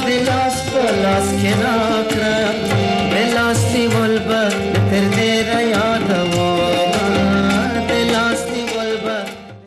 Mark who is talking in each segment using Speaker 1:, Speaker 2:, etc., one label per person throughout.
Speaker 1: دلاس پلاس که ناکرم دلاستی ولبا پرده را یاد و دلاستی ولبا.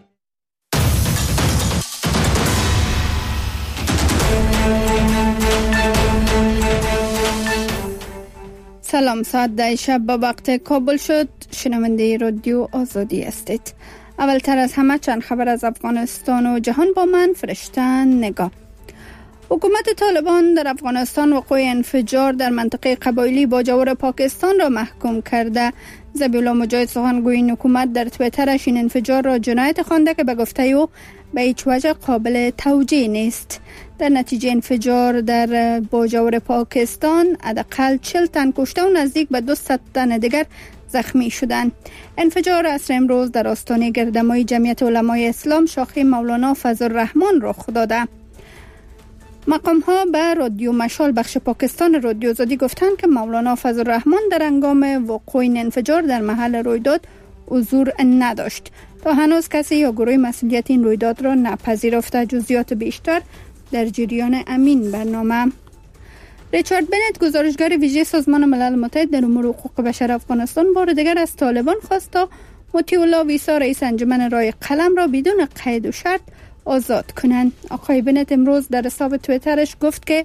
Speaker 2: سلام، ساعت 10 شب با وقت کابل شد. شنونده رادیو آزادی هستید. اولتر از همه چند خبر از افغانستان و جهان با من فرشته نگاه. حکومت طالبان در افغانستان وقوع انفجار در منطقه قبایلی باجور پاکستان را محکوم کرده. ذبیحالله مجاهد سخنگوی این حکومت در توییترش این انفجار را جنایت خوانده که به گفته او به هیچ وجه قابل توجیه نیست. در نتیجه انفجار در باجور پاکستان حداقل 40 تن کشته و نزدیک به 200 تن دیگر زخمی شدند. انفجار عصر امروز در آستانه گردهمایی جمعیت علمای اسلام شاخه مولانا فضل الرحمن رخ داده. مقام ها به رادیو مشال بخش پاکستان رادیو آزادی گفتند که مولانا فضل الرحمن در هنگام وقوع این انفجار در محل رویداد حضور نداشت. تا هنوز کسی یا گروه مسئولیت این رویداد را نپذیرفته. جزئیات بیشتر در جریان امین برنامه. ریچارد بنت گزارشگر ویژه سازمان ملل متحد در امور حقوق بشر افغانستان بار دیگر از طالبان خواست تا مطیع الله ویسا رئیس انجمن رای قلم را بدون قید و شرط آزاد کنند. آقای بنت امروز در حساب توییترش گفت که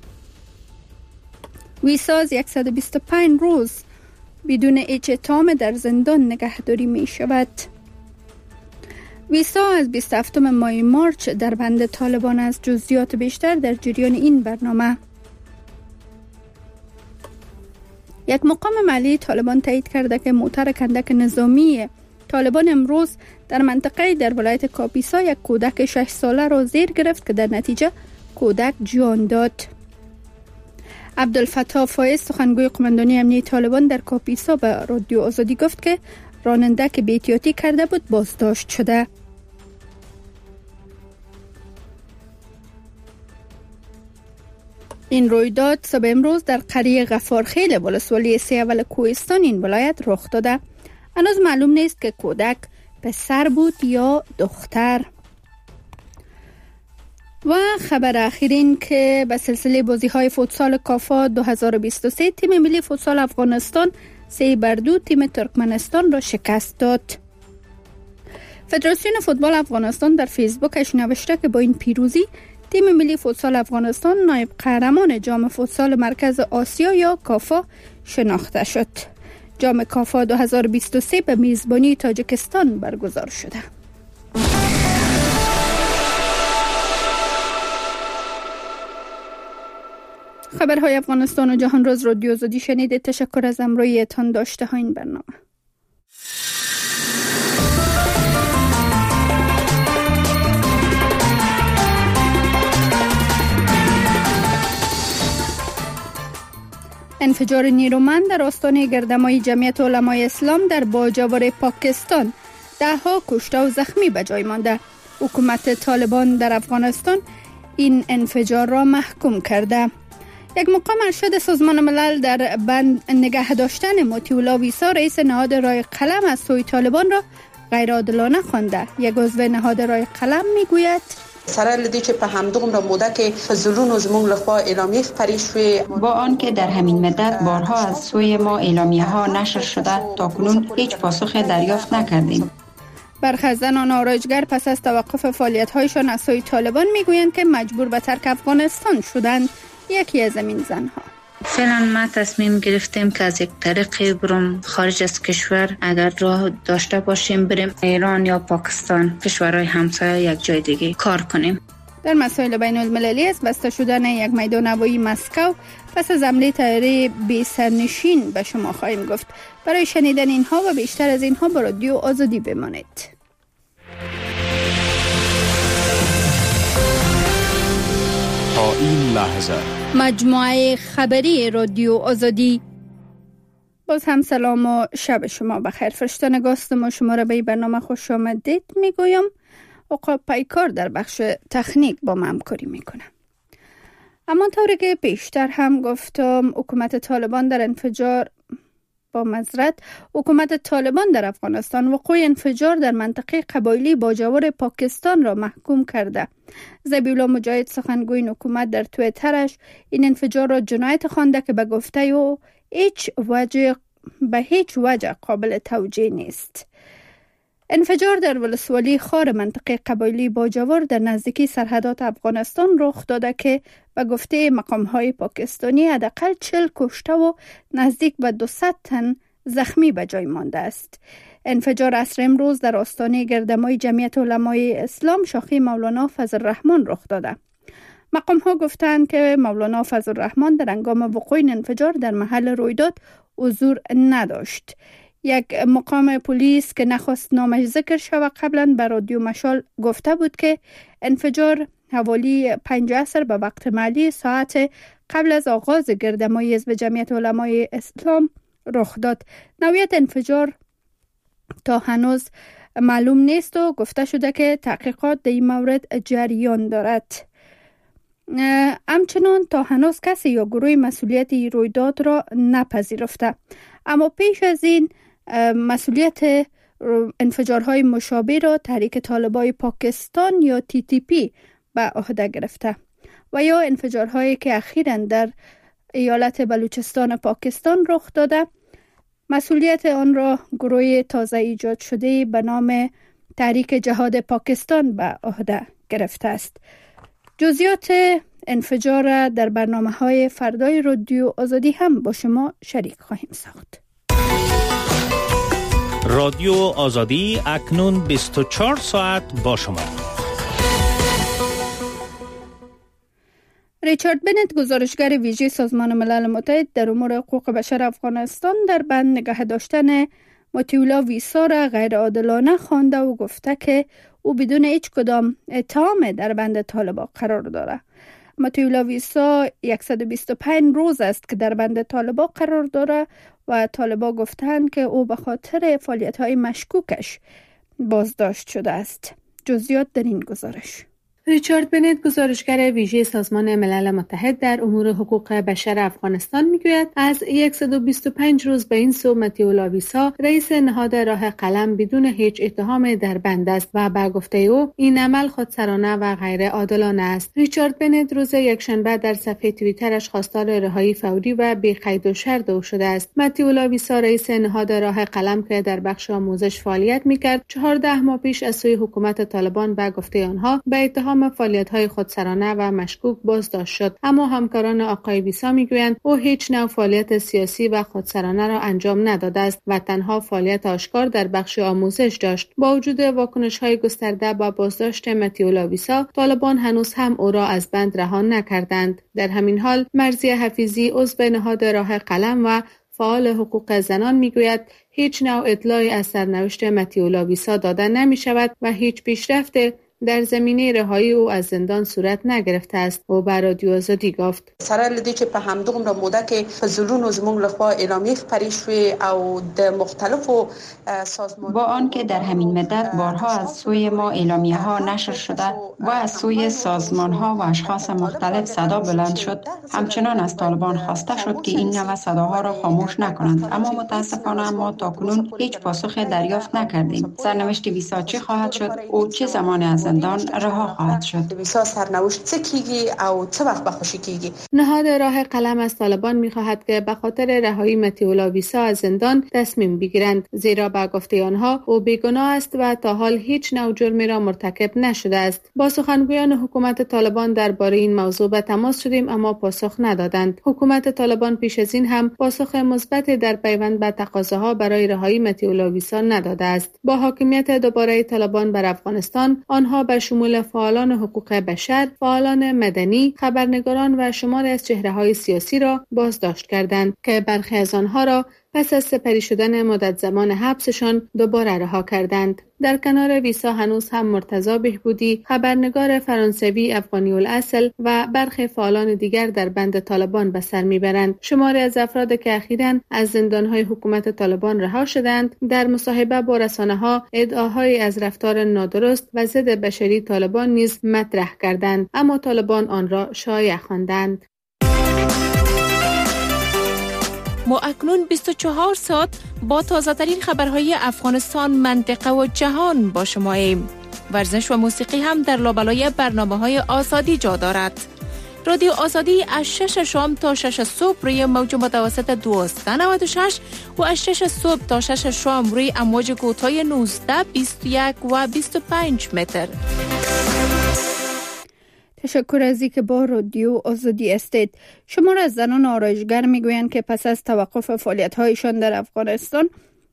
Speaker 2: ویسا از 125 روز بدون هیچ اتهام در زندان نگهداری می شود. ویسا از 27 ماه مارچ در بند طالبان است. جزئیات بیشتر در جریان این برنامه. یک مقام محلی طالبان تایید کرده که موتر کندک نظامی طالبان امروز در منطقه در ولایت کاپیسا یک کودک 6 ساله را زیر گرفت که در نتیجه کودک جان داد. عبدالفتاح فایز سخنگوی قماندانی امنیتی طالبان در کاپیسا به رادیو آزادی گفت که راننده که بی احتیاطی کرده بود بازداشت شده. این رویداد صبح امروز در قریه غفارخیل ولسوالی سیاول کوهستان این ولایت رخ داده. هنوز معلوم نیست که کودک پسر بود یا دختر. و خبر اخیرین که به سلسله بازی‌های فوتسال کافا 2023 تیم ملی فوتسال افغانستان 3-2 تیم ترکمنستان را شکست داد. فدراسیون فوتبال افغانستان در فیسبوکش نوشته که با این پیروزی تیم ملی فوتسال افغانستان نایب قهرمان جام فوتسال مرکز آسیا یا کافا شناخته شد. جام کافا 2023 به میزبانی تاجیکستان برگزار شده. خبرهای افغانستان و جهان روز رادیو آزادی شنیدید. تشکر از همراهیتان داشته ها این برنامه. انفجار نیرومند در آستانه گردهمایی جمعیت علمای اسلام در باجور پاکستان 10 کشته و زخمی به جای مانده. حکومت طالبان در افغانستان این انفجار را محکوم کرده. یک مقام ارشد سازمان ملل در بند نگه داشتن مطیع الله ویسا رئیس نهاد رای قلم از سوی طالبان را غیر عادلانه خوانده. یک عضو نهاد رای قلم میگوید
Speaker 3: سره لدی چې په همدغه موده کې فزلون زموږ لخوا اعلامیه خپرې شوې،
Speaker 4: با آنکه در همین مدت بارها از سوی ما اعلامیه ها نشر شده تاکنون هیچ پاسخ دریافت نکردیم.
Speaker 2: برخی از زنان آرایشگر پس از توقف فعالیت‌هایشان از سوی طالبان میگویند که مجبور به ترک افغانستان شدند. یکی از این زنها
Speaker 5: فعلا ما تصمیم گرفتیم که از یک طریقی بریم خارج از کشور، اگر راه داشته باشیم بریم ایران یا پاکستان، کشورهای همسایه یک جای دیگه کار کنیم.
Speaker 2: در مسائل بین المللی از بسته شدن یک میدان هوایی مسکو پس از حمله طیاره بی سرنشین به شما خواهیم گفت. برای شنیدن اینها و بیشتر از اینها با رادیو آزادی بمانید.
Speaker 6: تا این لحظه
Speaker 2: مجموعه خبری رادیو آزادی. باز هم سلام و شب شما بخیر. فرشته نگاستم و شما را به این برنامه خوش آمدید میگویم. عقاب پیکار در بخش تکنیک با من همکاری میکنم. اما طوری که پیشتر هم گفتم حکومت طالبان در انفجار با معذرت حکومت طالبان در افغانستان وقوع انفجار در منطقه قبایلی باجاور پاکستان را محکوم کرده. ذبیح‌الله مجاهد سخنگوی حکومت در توییترش این انفجار را جنایت خوانده که به گفته او به هیچ وجه قابل توجیه نیست. انفجار در ولسوالی خار منطقه قبایلی باجاور در نزدیکی سرحدات افغانستان رخ داده که به گفته مقام‌های پاکستانی حداقل 40 کشته و نزدیک به 200 تن زخمی به جای مانده است. انفجار عصر امروز در آستانه گردهمایی جمعیت علمای اسلام شاخه مولانا فضل الرحمن رخ داده. مقام‌ها گفتند که مولانا فضل الرحمن در هنگام وقوع این انفجار در محل رویداد حضور نداشت. یک مقام پلیس که نخواست نامش ذکر شود قبلا به رادیو مشال گفته بود که انفجار حوالی 5 عصر به وقت محلی ساعت قبل از آغاز گردهمایی حزب جمعیت علمای اسلام رخ داد. نوعیت انفجار تا هنوز معلوم نیست و گفته شده که تحقیقات در این مورد جریان دارد. همچنان تا هنوز کسی یا گروه مسئولیت رویداد را نپذیرفته، اما پیش از این مسئولیت انفجارهای مشابه را تحریک طالبای پاکستان یا TTP به عهده گرفته و یا انفجارهایی که اخیراً در ایالت بلوچستان پاکستان رخ داده مسئولیت آن را گروه تازه ایجاد شده به نام تحریک جهاد پاکستان به عهده گرفته است. جزئیات انفجار در برنامه‌های فردای رادیو آزادی هم با شما شریک خواهیم ساخت.
Speaker 7: رادیو آزادی اکنون 24 ساعت با شما.
Speaker 2: ریچارد بنت گزارشگر ویژه سازمان ملل متحد در امور حقوق بشر افغانستان در بند نگه داشتن مطیع ویسا را غیر عادلانه خوانده و گفته که او بدون هیچ کدام اتهام در بند طالبان قرار دارد. مطیع ویسا 125 روز است که در بند طالبان قرار دارد و طالبان گفتند که او به خاطر فعالیت‌های مشکوکش بازداشت شده است. جزئیات در این گزارش.
Speaker 8: ریچارد بنت گزارشگر ویژه سازمان ملل متحد در امور حقوق بشر افغانستان میگوید از 125 روز به این سو مطیع ویسا رئیس نهاد راه قلم بدون هیچ اتهام در بند است و به گفته او این عمل خودسرانه و غیر عادلانه است. ریچارد بنت روز یکشنبه در صفحه توییترش خواستار رهایی فوری و بی قید و شرط او شده است. مطیع ویسا رئیس نهاد راه قلم که در بخش آموزش فعالیت میکرد 14 ماه پیش از سوی حکومت طالبان به گفته آنها به اتهام فعالیت‌های خودسرانه و مشکوک بازداشت شد، اما همکاران آقای ویسا میگویند او هیچ نوع فعالیت سیاسی و خودسرانه را انجام نداده است و تنها فعالیت آشکار در بخش آموزش داشت. با وجود واکنش‌های گسترده با بازداشت مطیع ویسا، طالبان هنوز هم او را از بند رها نکردند. در همین حال مرضیه حفیظی عضو نهاد راه قلم و فعال حقوق زنان میگوید هیچ نوع اطلاعی از سرنوشت مطیع ویسا داده نمی‌شود و هیچ پیشرفت در زمینه رهایی او از زندان صورت نگرفته است. او به رادیو آزادی گفت
Speaker 3: سره لدی چې په همدغه موده کې فزلونو زموږ لخوا اعلامیه خپرې شوې او د مختلفو سازمانونو
Speaker 4: با آنکه در همین مدت بارها از سوی ما اعلامیه ها نشر شده و از سوی سازمان ها و اشخاص مختلف صدا بلند شد، همچنان از طالبان خواسته شد که این نوع صداها را خاموش نکنند، اما متاسفانه ما تاکنون هیچ پاسخ دریافت نکردیم. سرنوشت ویسا چه خواهد شد؟ او چه زمان از زندان رها خواهد شد؟
Speaker 3: ویسا سرنوشت چه کیږي او چه وخت به خوشی کیږي؟
Speaker 8: نهاد راه قلم از طالبان می‌خواهد که به خاطر رهایی مطیع ویسا از زندان تصمیم بگیرند، زیرا به گفته آنها او بیگناه است و تا حال هیچ نوع جرمی را مرتکب نشده است. با سخنگویان حکومت طالبان درباره این موضوع به تماس شدیم اما پاسخ ندادند. حکومت طالبان پیش از این هم پاسخ مثبت در پیوند به تقاضاها برای رهایی مطیع ویسا نداده است. با حاکمیت دوباره طالبان بر افغانستان، آنها به شمول فعالان حقوق بشر، فعالان مدنی، خبرنگاران و شماری از چهره‌های سیاسی را بازداشت کردند که برخی از آنها را پس از سپری شدن مدت زمان حبسشان دوباره رها کردند. در کنار ویسا هنوز هم مرتضی بهبودی، خبرنگار فرانسوی افغانی الاصل و برخی فعالان دیگر در بند طالبان به سر میبرند. شماری از افراد که اخیراً از زندانهای حکومت طالبان رها شدند، در مصاحبه با رسانه‌ها ادعاهایی از رفتار نادرست و ضد بشری طالبان نیز مطرح کردند، اما طالبان آن را شایع خواندند.
Speaker 9: ما اکنون 24 ساعت با تازه ترین خبرهای افغانستان، منطقه و جهان با شماییم. ورزش و موسیقی هم در لابلای برنامه‌های آزادی جا دارد. رادیو آزادی از 6 شام تا 6 صبح روی موج متوسط 1296 و از 6 صبح تا 6 شام روی امواج کوتاه 19، 21 و 25 متر.
Speaker 2: تشکر از اینکه با رادیو آزادی هستید. شمار از زنان آرایشگر میگویند که پس از توقف فعالیت‌هایشان در افغانستان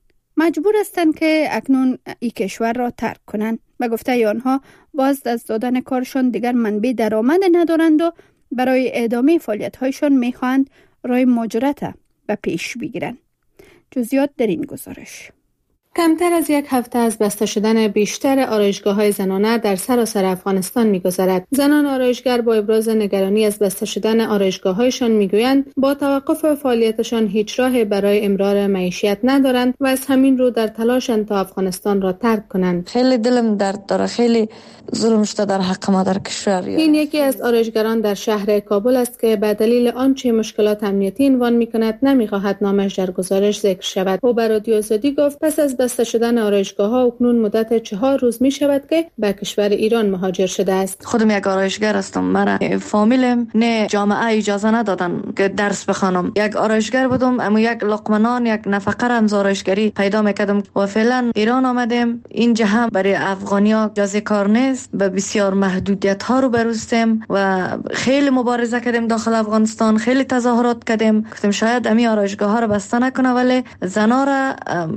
Speaker 2: مجبور هستند که اکنون این کشور را ترک کنند. به گفته آنها باز از دادن کارشان دیگر منبع درآمد ندارند و برای ادامه فعالیت‌هایشان می‌خواهند راه مهاجرت به پیش بگیرند. جزئیات در این گزارش.
Speaker 8: کمتر از یک هفته از بسته شدن بیشتر آرایشگاه‌های زنانه در سراسر افغانستان می‌گذرد. زنان آرایشگر با ابراز نگرانی از بسته شدن آرایشگاه‌هایشان می‌گویند با توقف فعالیتشان هیچ راه برای امرار معیشت ندارند و از همین رو در تلاشند تا افغانستان را ترک کنند.
Speaker 10: خیلی دلم درد داره، خیلی ظلم شده در حق ما در کشور.
Speaker 8: این یکی از آرایشگران در شهر کابل است که به دلیل آنچه مشکلات امنیتی عنوان می‌کند نمی‌خواهد نامش در گزارش ذکر شود. او به رادیو آزادی گفت پس از بسته شدن آرایشگاه‌ها اکنون مدت 4 روز می‌شود که به کشور ایران مهاجر شده است.
Speaker 10: خودم یک آرایشگر هستم. مرا فامیلم نه جامعه اجازه ندادن که درس بخوانم. یک آرایشگر بودم، اما یک لقمه نان، یک نفقه را از آرایشگری پیدا می‌کردم و فعلا ایران آمدیم. اینجا هم برای افغانیا اجازه کار نیست. به بسیار محدودیت‌ها رو بروستیم و خیلی مبارزه کردیم داخل افغانستان، خیلی تظاهرات کردیم. گفتیم شاید امی آرایشگاه‌ها رو بسته نکنه، ولی زنا را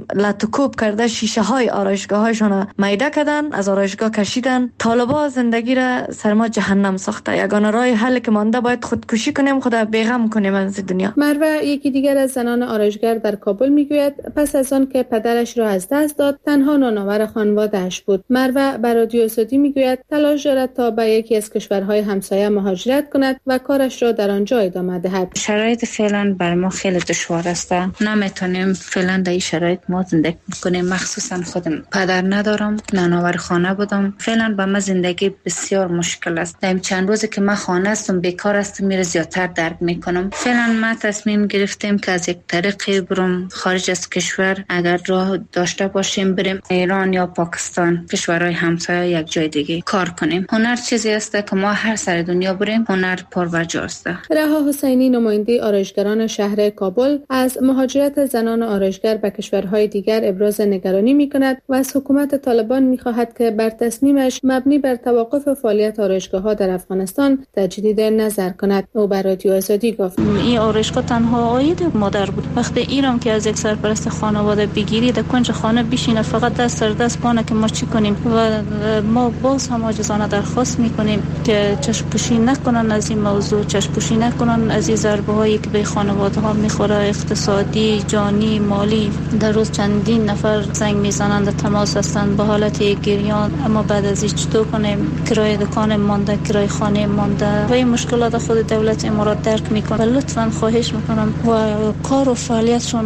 Speaker 10: لطکوب کرده، شیشه های آرایشگاه‌هایشان میده کردن، از آرایشگاه کشیدن. طالبان زندگی را سر ما جهنم ساخته. یگانه راه حل که مانده باید خودکشی کنیم، خدا بیغم کنیم از دنیا.
Speaker 8: مروه یکی دیگر از زنان آرایشگر در کابل میگوید پس از آن که پدرش را از دست داد تنها نانآور خانواده‌اش بود. مروه به رادیو آزادی میگوید تلاش دارد تا به یکی از کشورهای همسایه مهاجرت کند و کارش را در آنجا ادامه دهد.
Speaker 5: شرایط فعلا بر ما خیلی دشوار است. نمیتونیم فعلا در این شرایط ما زندگی کنیم. مخصوصا خودم پدر ندارم، نانآور خانه بودم. فعلا با من زندگی بسیار مشکل است. در چند روزی که من خانه هستم، بیکار هستم، میره زیادتر درک میکنم. فعلا ما تصمیم گرفتیم که از یک طریقی برم خارج از کشور. اگر راه داشته باشیم بریم ایران یا پاکستان، کشورهای همسایه، یک جای دیگه کار کنیم. هنر چیزی است که ما هر سر دنیا بریم، هنر پرورجاست.
Speaker 8: رها حسینی نماینده آرایشگران شهر کابل از مهاجرت زنان آرایشگر به کشورهای دیگر ابراز نگرانی می‌کند و از حکومت طالبان می‌خواهد که بر تصمیمش مبنی بر توقف فعالیت آرایشگاه‌ها در افغانستان تجدید نظر کند. او به رادیو آزادی گفت
Speaker 11: این آرایشگاه تنها عاید مادر بود. وقتی ایران که از یک سرپرست خانواده بگیری در کنج خانه بشینه فقط دست سر دست پانه که ما چی کنیم و ما باز هم عاجزانه درخواست می‌کنیم که چشم‌پوشی نکنن از این موضوع، چشم‌پوشی نکنن از این ضربه‌هایی که به خانواده‌ها می‌خوره، اقتصادی، جانی، مالی. در روز چندین نفر زنگ میزنند، تماس هستند به حالت گریان، اما بعد از این چطور کنیم؟ کرایه دکان مانده، کرایه خانه مانده و این مشکلات خود دولت امارات درک میکنه. لطفاً خواهش میکنم و کار و فعالیتشون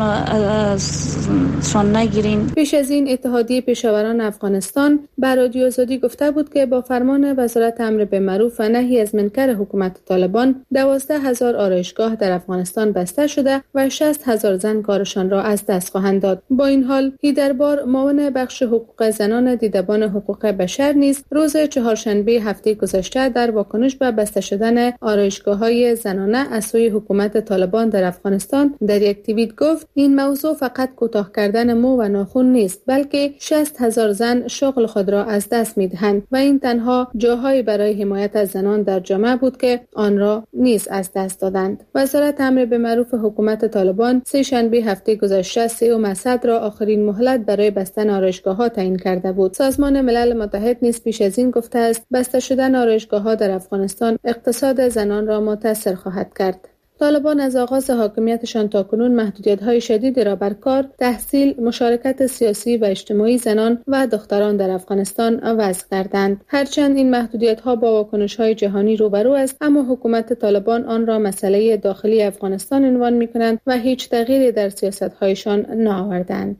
Speaker 11: نگیرین.
Speaker 8: پیش از این اتحادیه پیشاوران افغانستان به رادیو آزادی گفته بود که با فرمان وزارت امر بالمعروف و نهی از منکر حکومت طالبان 12,000 آرایشگاه در افغانستان بسته شده و 60,000 زن کارشان را از دست خواهند داد. با این حال هیدربار معاون بخش حقوق زنان دیدبان حقوق بشر نیز روز چهارشنبه هفته گذشته در واکنش به بسته شدن آرایشگاه‌های زنانه از سوی حکومت طالبان در افغانستان در یک توییت گفت این موضوع فقط کوتاه کردن مو و ناخن نیست، بلکه 60,000 زن شغل خود را از دست می‌دهند و این تنها جاهای برای حمایت از زنان در جامعه بود که آن را نیز از دست دادند. وزارت امر به معروف حکومت طالبان سه شنبه هفته گذشته 3 اسد را آخرین مهلت برای بستن آرایشگاه‌ها تعیین کرده بود. سازمان ملل متحد نیز پیش از این گفته است بسته شدن آرایشگاه‌ها در افغانستان اقتصاد زنان را متاثر خواهد کرد. طالبان از آغاز حاکمیتشان تاکنون محدودیت‌های شدیدی را بر کار، تحصیل، مشارکت سیاسی و اجتماعی زنان و دختران در افغانستان وضع کردند. هرچند این محدودیت‌ها با واکنش‌های جهانی روبرو است، اما حکومت طالبان آن را مسئله داخلی افغانستان عنوان می‌کنند و هیچ تغییری در سیاست‌هایشان نآوردند.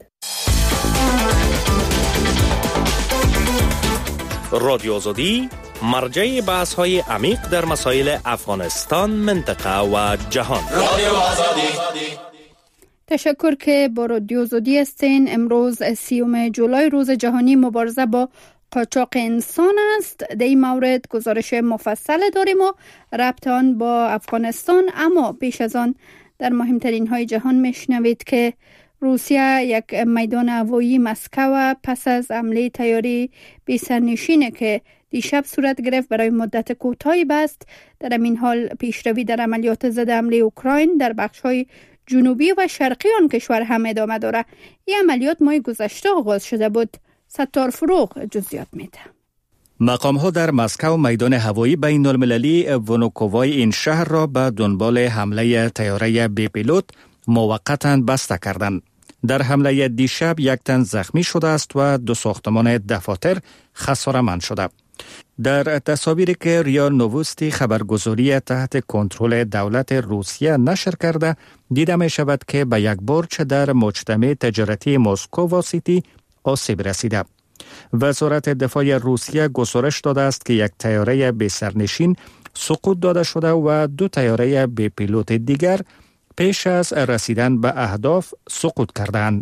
Speaker 7: رادیو آزادی مرجع بحث‌های عمیق در مسائل افغانستان، منطقه و جهان. رادیو آزادی.
Speaker 2: تشکر که با رادیو آزادی هستین. امروز 30 جولای روز جهانی مبارزه با قاچاق انسان است. در این مورد گزارش مفصل داریم و ربط آن با افغانستان، اما پیش از آن در مهمترین های جهان میشنوید که روسیه یک میدان هوایی مسکو پس از حمله طیاره بی‌سرنشین که دیشب صورت گرفت برای مدت کوتاهی بست. در این حال پیشروی در عملیات ضد حمله اوکراین در بخش‌های جنوبی و شرقی آن کشور هم ادامه داره. این عملیات ماه گذشته آغاز شده بود. ستار فروغ جزئیات میده.
Speaker 7: مقام‌ها در مسکو میدان هوایی بین المللی ونوکووای این شهر را به دنبال حمله طیاره بی پیلوت موقتاً بسته کردند. در حمله دیشب یک تن زخمی شده است و 2 ساختمان دفاتر خساره‌مند شده. در تصاویری که ریا نووستی خبرگزاری تحت کنترل دولت روسیه نشر کرده دیده می شود که به یک برج در مجتمع تجارتی مسکو و سیتی آسیب رسیده. وزارت دفاع روسیه گزارش داده است که یک طیاره بی سرنشین سقوط داده شده و 2 طیاره بی پیلوت دیگر پیش از رسیدن به اهداف سقوط کردند.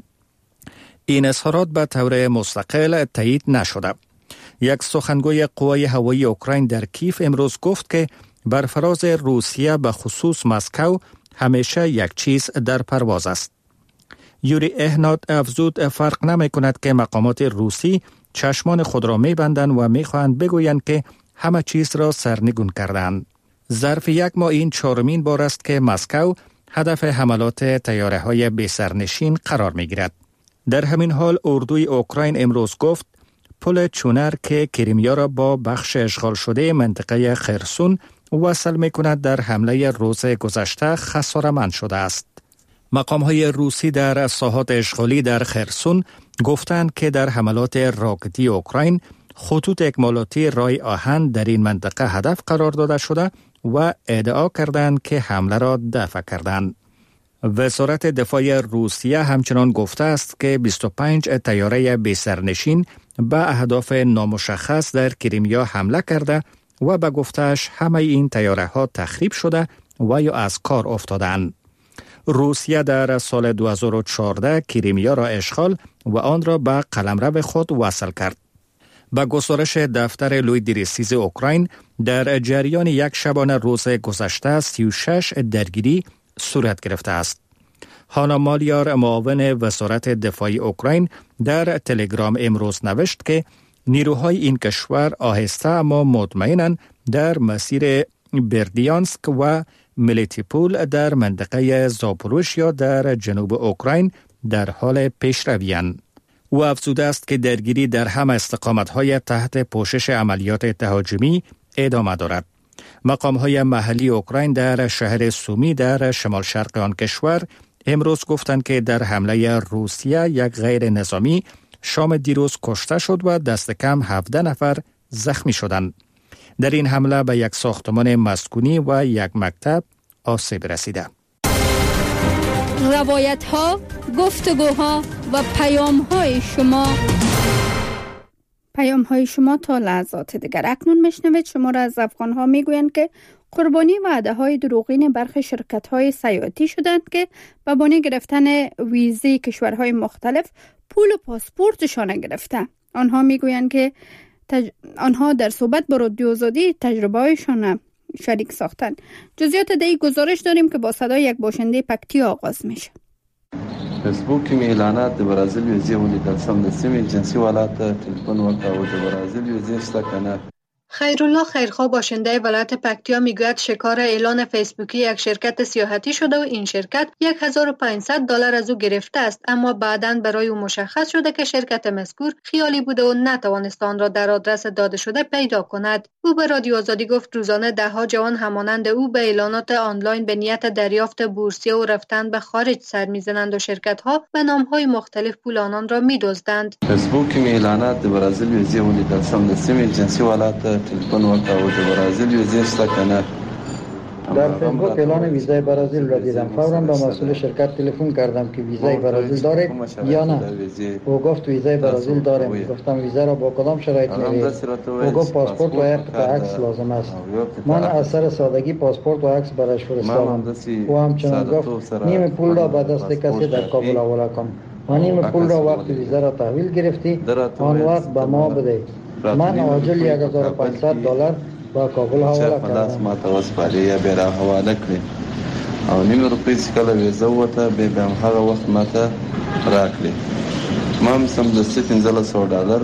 Speaker 7: این اظهارات به طور مستقل تایید نشده. یک سخنگوی قوای هوایی اوکراین در کیف امروز گفت که بر فراز روسیه به خصوص مسکو همیشه یک چیز در پرواز است. یوری اهنات افزود فرق نمی کند که مقامات روسی چشمان خود را می بندند و می خواهند بگویند که همه چیز را سرنگون کردند. ظرف یک ماه این 4مین بار است که مسکو هدف حملات طیاره های بی سرنشین قرار می گیرد. در همین حال اردوی اوکراین امروز گفت پل چونر که کریمیا را با بخش اشغال شده منطقه خرسون وصل می کند در حمله روز گذشته خساره‌مند شده است. مقام‌های روسی در ساحات اشغالی در خرسون گفتند که در حملات راکتی اوکراین خطوط اکمالاتی رای آهن در این منطقه هدف قرار داده شده و ادعا کردند که حمله را دفع کردند. وزارت دفاع روسیه همچنان گفته است که 25 طیاره بی سرنشین به اهداف نامشخص در کریمیا حمله کرده و به گفتهش همه این طیاره ها تخریب شده و یا از کار افتادند. روسیه در سال 2014 کریمیا را اشغال و آن را به قلمرو خود وصل کرد. با گزارش دفتر لوی دیرسیز اوکراین در جریان یک شبانه روز گذشته 36 درگیری صورت گرفته است. هانا مالیار معاون وزارت دفاع اوکراین در تلگرام امروز نوشت که نیروهای این کشور آهسته اما مطمئناً در مسیر بردیانسک و ملیتیپول در منطقه زاپوروژیا در جنوب اوکراین در حال پیشروی‌اند. او افزوده است که درگیری در همه استقامت‌های تحت پوشش عملیات تهاجمی ادامه دارد. مقام‌های محلی اوکراین در شهر سومی در شمال شرق آن کشور امروز گفتند که در حمله روسیه یک غیر نظامی شام دیروز کشته شد و دست کم 17 نفر زخمی شدند. در این حمله به یک ساختمان مسکونی و یک مکتب آسیب رسیده.
Speaker 2: روایت‌ها، گفتگوها و پیام‌های شما تا لحظات دیگر. اکنون میشنوید شماره از افغان‌ها میگویند که قربانی وعده‌های دروغین برخی شرکت‌های سیاحتی شدند که به بهانه گرفتن ویزه کشورهای مختلف پول و پاسپورتشان گرفته. آنها میگویند که آنها در صحبت با رادیو آزادی تجربه‌هایشان شریک ساختند. جزئیات دیگه گزارش داریم که با صدای یک باشنده پکتی آغاز میشه.
Speaker 12: فیسبوک می اعلانات د برازیل ویزه ولیدل سم د سیمې جنسي ولایت تلیفون وکاو د برازیل ویزه شته کنه.
Speaker 13: خیرالله خیرخواه باشنده ولایت پکتیا میگوید شکار اعلان فیسبوکی یک شرکت سیاحتی شده و این شرکت $1500 از او گرفته است، اما بعداً برای او مشخص شده که شرکت مذکور خیالی بوده و نتوانست آن را در آدرس داده شده پیدا کند. او به رادیو آزادی گفت روزانه دهها جوان همانند او به اعلانات آنلاین به نیت دریافت بورسیه و رفتن به خارج سر میزنند و شرکت‌ها به نام‌های مختلف پول آنان را می‌دزدند.
Speaker 12: فیسبوک می اعلانات د برازیل ویزه ولیدل سم د سیمې جنسي ولایت تلیفون وکاو د برازیل ویزه شته کنه.
Speaker 14: در فیسبوک اعلان ویزای برزیل را دیدم. فوراً به مسئول شرکت تلفن کردم که ویزای برزیل دارید یا نه. او گفت ویزای برزیل داریم. گفتم ویزا را با کدام شرایط می‌گیرید؟ او گفت پاسپورت و یک قطعه عکس لازم است. من از سر سادگی پاسپورت و عکس برایش فرستادم. او همچنان گفت نیم پول را به دست کسی در کابل حواله کن و نیم پول را وقت ویزا را تحویل گرفتی آن وقت به ما بده. من عاجل $1500 با کابل حواله کردم.
Speaker 12: ما ته وسپاري یا بیره حواله کړې او نیم روپۍ چې کله ویزه وته به هم هغه وخت ماته راکړې. ما هم سمدستي $1500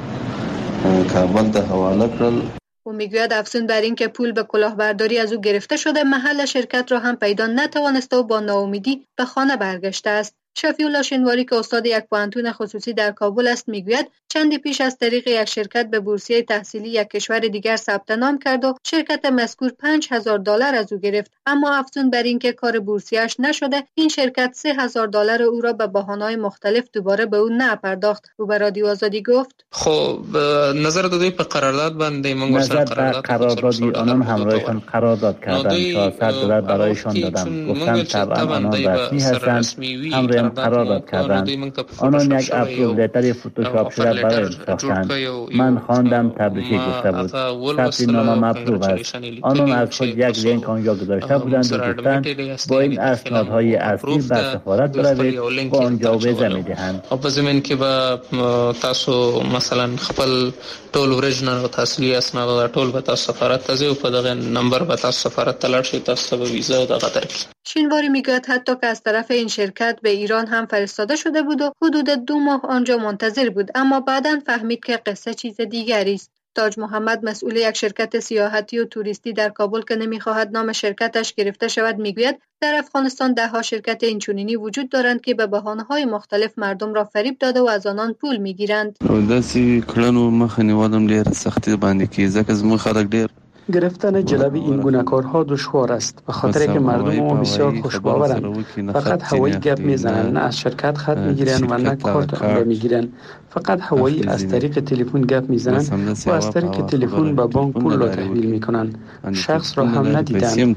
Speaker 12: کابل ته حواله کړل.
Speaker 13: او میگوید افزون بر این که پول به کلاهبرداری از او گرفته شده، محل شرکت را هم پیدا نتوانسته و با ناامیدی به خانه برگشته است. شفیع الله شنواری که استاد یک پوهنتون خصوصی در کابل است میگوید چندی پیش از طریق یک شرکت به بورسیه تحصیلی یک کشور دیگر ثبت نام کرد و شرکت مذکور $5000 از او گرفت، اما افزون بر این که کار بورسیه‌اش نشده، این شرکت $3000 او را به بهانه‌های مختلف دوباره به او نپرداخت. او به رادیو آزادی گفت
Speaker 15: خب نظر دوی په قرارداد باندې موږ سره
Speaker 16: قراردادی آنان همراهشان قرارداد کردند. $400 برایشان دادم. گفتم طبعا آنان رسمی هستند. همراهم قرارداد کردند. آنان یک اپلود لتر فتوشاپ شده برای ساختند. من خواندم تبریکی گفته بود. ثبت نامه مطلوب است. آنان از خود یک لینک آنجا گذاشته بودند و گفتند با این اسنادهای اصلی به سفارت بروید و آنجا ویزه میدهند.
Speaker 15: او په زمين کې به تاسو مثلا خپل ټول اوریجنل او تحصیلي اسناد ټول به تاسو سفارت ته ځو په دغه نمبر به تاسو سفارت ته لاړ شئ، تاسو به ویزا او دغه درکړي.
Speaker 13: شینواری میگوید حتی که از طرف این شرکت به ایران هم فرستاده شده بود و حدود 2 ماه آنجا منتظر بود، اما بعداً فهمید که قصه چیز دیگری است. تاج محمد مسئول یک شرکت سیاحتی و توریستی در کابل که نمیخواهد نام شرکتش گرفته شود میگوید در افغانستان ده ها شرکت اینچنینی وجود دارند که به بهانه‌های مختلف مردم را فریب داده و از آنان پول میگیرند.
Speaker 12: داسې کړنو مخه نیولم ډېره سختي باندې کې ځکه زموږ خلک ډېر
Speaker 17: گرفتن جلب این گونه کارها دشوار است به خاطر که مردم ما بسیار خوشباورند. فقط هوایی گپ میزنند، نه از شرکت خط میگیرند و نه کارت آن را میگیرند. فقط هوایی از طریق تلفن گپ میزنند و از طریق تلفن به بانک پول را تحویل میکنند. شخص را هم ندیدند.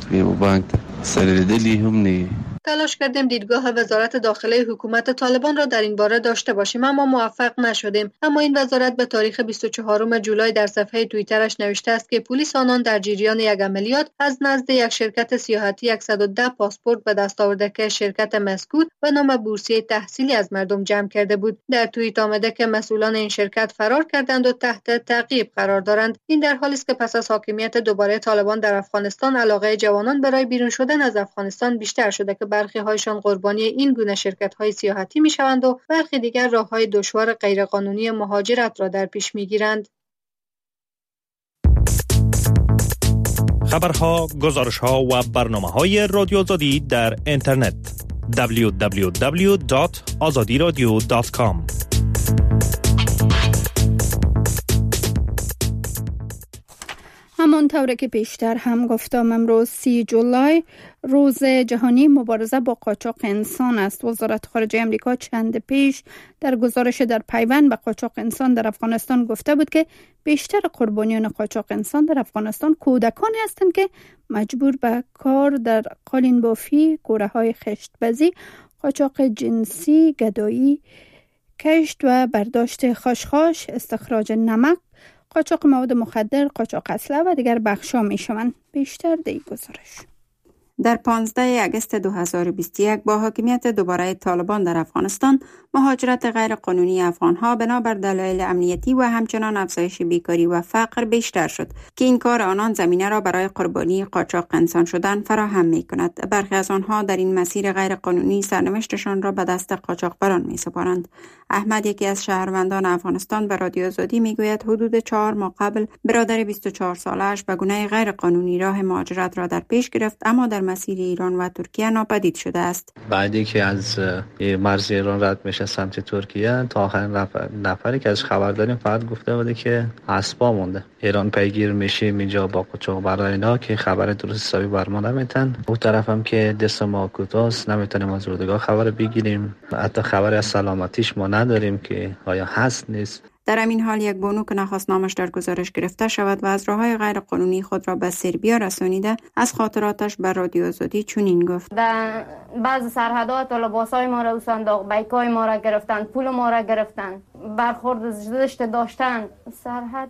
Speaker 13: تلاش کردیم دیدگاه وزارت داخله حکومت طالبان را در این باره داشته باشیم اما موفق نشدیم. اما این وزارت به تاریخ 24 جولای در صفحه توییترش نوشته است که پلیس آنان در جریان یک عملیات از نزد یک شرکت سیاحتی 110 پاسپورت به دست آورده که شرکت مذکور به نام بورسیه تحصیلی از مردم جمع کرده بود. در توییت آمده که مسئولان این شرکت فرار کردند و تحت تعقیب قرار دارند. این در حالی است که پس از حاکمیت دوباره طالبان در افغانستان علاقه جوانان برای بیرون شدن از افغانستان بیشتر شده که برخی هایشان قربانی این گونه شرکت‌های سیاحتی می‌شوند و برخی دیگر راه‌های دشوار غیرقانونی مهاجرت را در پیش می‌گیرند.
Speaker 18: خبرها، گزارش‌ها و برنامه‌های رادیو آزادی در اینترنت www.azadiradio.com.
Speaker 2: همانطور که پیشتر هم گفتم امروز 30 جولای روز جهانی مبارزه با قاچاق انسان است. وزارت خارجه امریکا چند پیش در گزارش در پیوند به قاچاق انسان در افغانستان گفته بود که بیشتر قربانیان قاچاق انسان در افغانستان کودکانی هستند که مجبور به کار در قالین بافی، کوره‌های خشت‌بازی، قاچاق جنسی، گدایی، کشت و برداشت خاشخاش، استخراج نمک، قاچاق مواد مخدر، قاچاق اسلحه و دیگر بخش‌ها می‌شوند. بیشتر در این گزارش.
Speaker 4: در 15 اگست 2021 با حاکمیت دوباره طالبان در افغانستان، مهاجرت غیرقانونی افغانها بنابر دلایل امنیتی و همچنان افزایش بیکاری و فقر بیشتر شد که این کار آنان زمینه را برای قربانی قاچاق انسان شدن فراهم می‌کند. برخی از آنها در این مسیر غیرقانونی سرنوشتشان را به دست قاچاقبران می‌سپارند. احمد، یکی از شهروندان افغانستان، به رادیو آزادی میگوید حدود 4 ماه قبل برادر 24 سالش به گونه غیرقانونی راه مهاجرت را در پیش گرفت اما در مسیر ایران و ترکیه ناپدید شده است.
Speaker 19: بعدی که از مرز ایران رد میشه سمت ترکیه، تا آخرین نفری که از خبر داریم فقط گفته بوده که اسبا مونده. ایران پیگیر میشه اینجا با قاچاقبران اینا که خبر درست حسابی بر ما نمیتن. اون طرف هم که دست ما کوتاست، نمیتونیم از اردوگاه خبر بگیریم. حتی خبر از سلامتیش ما نداریم که آیا هست نیست.
Speaker 4: در همین حال یک بانو که نخواست نامش در گزارش گرفته شود و از راههای غیر قانونی خود را به سربیا رسانیده از خاطراتش به رادیو آزادی چنین گفت:
Speaker 20: در بعض سرحدات لباسای ما را صندوق بیکای ما را گرفتن، پول ما را گرفتن، برخورد زشت داشتن. سرحد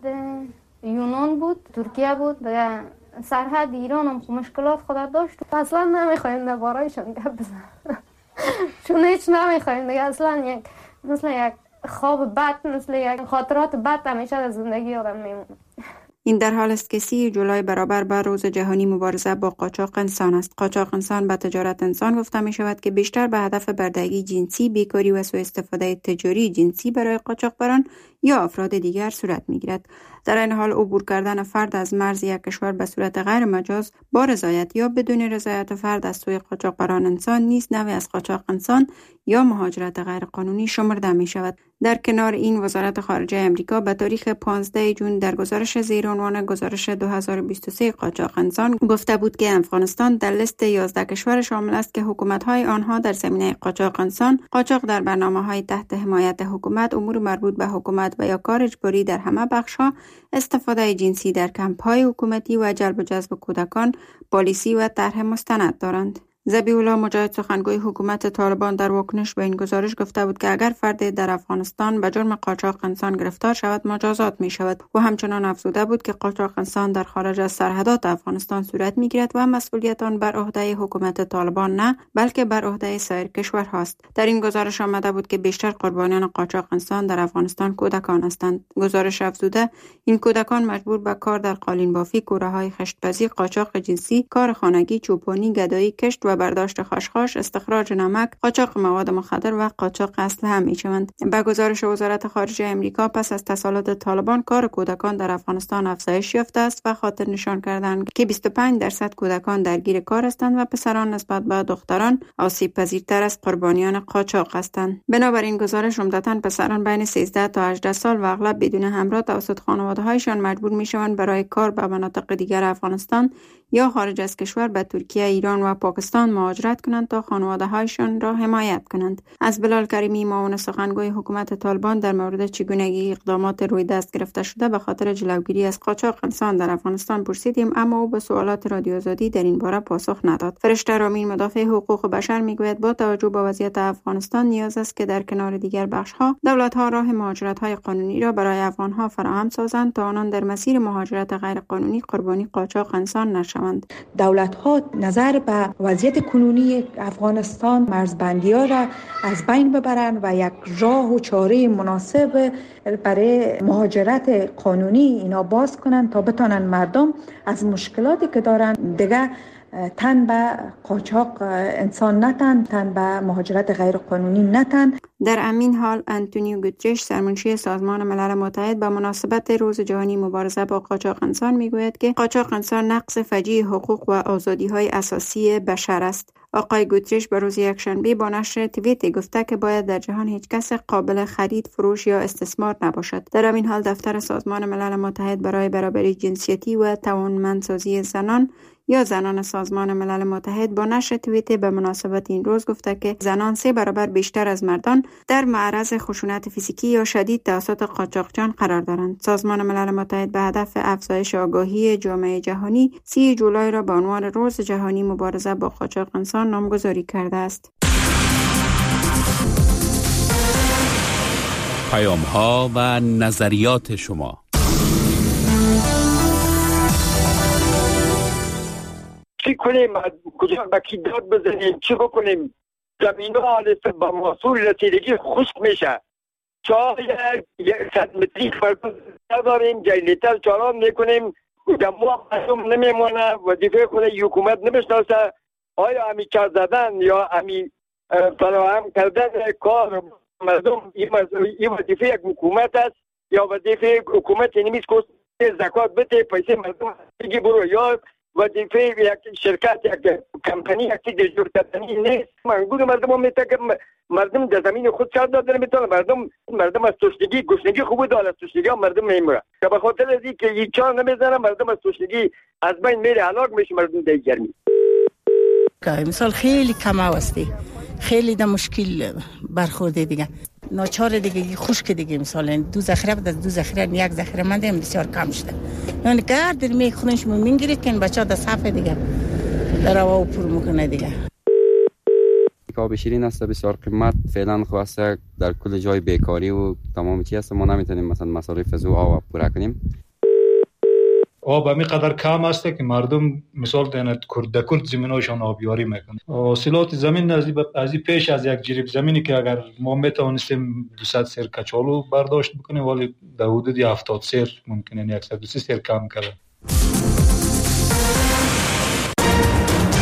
Speaker 20: یونان بود، ترکیه بود، دیگه سرحد ایران هم مشکلات خود داشت. اصلا نمیخوایم درباره‌ایشان گپ بزنیم چون هیچ نمیخوایم دیگه. اصلا مثل یک خواب بد، مثل یک خاطرات بد همیشه از زندگی آدم میمونه.
Speaker 4: این در حال است که 30 جولای برابر با روز جهانی مبارزه با قاچاق انسان است. قاچاق انسان به تجارت انسان گفته می شود که بیشتر به هدف بردگی جنسی، بیکاری و سوء استفاده تجاری جنسی برای قاچاقبران یا افراد دیگر صورت می گیرد. در این حال عبور کردن فرد از مرز یک کشور به صورت غیر مجاز با رضایت یا بدون رضایت فرد از سوی قاچاقبران انسان نیز نوعی از قاچاق انسان یا مهاجرت غیر قانونی شمرده می شود. در کنار این، وزارت خارجه امریکا به تاریخ 15 جون در گزارش زیر عنوان گزارش 2023 قاچاق انسان گفته بود که افغانستان در لیست 11 کشور شامل است که حکومت‌های آنها در زمینه قاچاق انسان، قاچاق در برنامه‌های تحت حمایت حکومت، امور مربوط به حکومت و یا کار اجباری در همه بخش‌ها، استفاده جنسی در کمپ‌های حکومتی و جلب و جذب کودکان، پالیسی و طرح مستند دارند. ذبیح الله مجاهد، سخنگوی حکومت طالبان، در واکنش به این گزارش گفته بود که اگر فرد در افغانستان به جرم قاچاق انسان گرفتار شود مجازات می شود و همچنان افزوده بود که قاچاق انسان در خارج از سرحدات افغانستان صورت می گیرد و مسئولیت آن بر عهده حکومت طالبان نه بلکه بر عهده سایر کشورهاست. در این گزارش آمده بود که بیشتر قربانیان قاچاق انسان در افغانستان کودکان هستند. گزارش افزوده این کودکان مجبور به کار در قالین بافی، کوره‌های خشت‌پزی، قاچاق جنسی، کار خانگی، چوپانی، گدایی، کشت و برداشت خاشخاش، استخراج نمک، قاچاق مواد مخدر و قاچاق اسلحه می‌شوند. به گزارش وزارت خارجه امریکا، پس از تسلط طالبان کار کودکان در افغانستان افزایش یافته است و خاطر نشان کردند که 25% کودکان درگیر کار هستند و پسران نسبت به دختران آسیب پذیرتر از قربانیان قاچاق هستند. بنابراین گزارش عمدتاً پسران بین 13 تا 18 سال و اغلب بدون همراه توسط خانواده‌هایشان مجبور می‌شوند برای کار به مناطق دیگر افغانستان یا خارج از کشور به ترکیه، ایران و پاکستان مهاجرت کنند تا خانواده‌هایشان را حمایت کنند. از بلال کریمی، معاون سخنگوی حکومت طالبان، در مورد چگونگی اقدامات روی دست گرفته شده به خاطر جلوگیری از قاچاق انسان در افغانستان پرسیدیم، اما او به سوالات رادیو آزادی در این باره پاسخ نداد. فرشته رامین، مدافع حقوق بشر، میگوید با توجه به وضعیت افغانستان نیاز است که در کنار دیگر بخش‌ها دولت‌ها راه مهاجرت‌های قانونی را برای افغان‌ها فراهم سازند تا آنان در مسیر مهاجرت غیر قانونی قربانی قاچاق انسان نشوند.
Speaker 21: دولت‌ها نظر به وضعیت کنونی افغانستان مرزبندی‌ها را از بین ببرند و یک راه و چاره مناسب برای مهاجرت قانونی اینا باز کنند تا بتانن مردم از مشکلاتی که دارن دیگه تن به قاچاق انسان نتن، تن به مهاجرت غیر قانونی نتن.
Speaker 4: در همین حال آنتونیو گوترش، سرمنشی سازمان ملل متحد، به مناسبت روز جهانی مبارزه با قاچاق انسان میگوید که قاچاق انسان نقض فجیع حقوق و آزادی‌های اساسی بشر است. آقای گوترش به روز یکشنبه با نشر توییت گفته که باید در جهان هیچ کس قابل خرید، فروش یا استثمار نباشد. در همین حال دفتر سازمان ملل متحد برای برابری جنسیتی و توانمندسازی زنان یا زنان سازمان ملل متحد با نشر توییت به مناسبت این روز گفته که زنان 3 برابر بیشتر از مردان در معرض خشونت فیزیکی یا شدید توسط قاچاقچیان قرار دارند. سازمان ملل متحد به هدف افزایش آگاهی جامعه جهانی 30 جولای را به عنوان روز جهانی مبارزه با قاچاق انسان نامگذاری کرده است.
Speaker 6: پیام‌ها و نظریات شما.
Speaker 22: چی کنیم؟ کجا با کی داد بزنیم؟ چی بکنیم؟ زمین‌ها با محصول رسیدگی خشک میشه. چاه یک 100 متری فرق نداریم، جلیتر چالان میکنیم، دموع مردم نمیمونه، وظیفه خود حکومت نمیشناسه. آیا همی چاه زدن یا همی فراهم کردن کار مردم این وظیفه یک حکومت است یا وظیفه حکومت نمیست که زکات بده پیسه مردم بگی برو، یا وظیفه یک شرکت، یک کمپانی، یک چیز جور کردنی نیست. منگول مردم هم میتونه که مردم در زمین خود شاد دادن میتونه. مردم از تشنگی، گشنگی خوب داره، از تشنگی هم مردم میمیره. که به خاطر از اینکه این چاه نمیزنه مردم از تشنگی از بین میره، هلاک میشه مردم در گرمی.
Speaker 23: مثال خیلی کم هستی، خیلی در مشکل برخورده دیگه.
Speaker 1: ناچار دیگه خشک دیگه مثلا دو ذخیره بعد از دو ذخیره یک ذخیره مندیم بسیار کم شده. یعنی گرد می خودش میگیرید که این بچه‌ها در صف دیگه در هوا پر میکنه دیگه.
Speaker 3: آب شیرین است بسیار قیمت فعلا خواسته در کل جای بیکاری و تمام چیز است ما نمیتونیم مثلا مصارف از آب پورا کنیم.
Speaker 23: آب همی قدر کم است که مردم مثال دهند کرد زمیناشان آبیاری میکنند. حاصلات زمین از پیش از یک جریب زمینی که اگر ما میتوانستیم 200 سیر کچالو برداشت بکنیم ولی در حدود 70 سیر ممکنه 130 سیر کم کرده.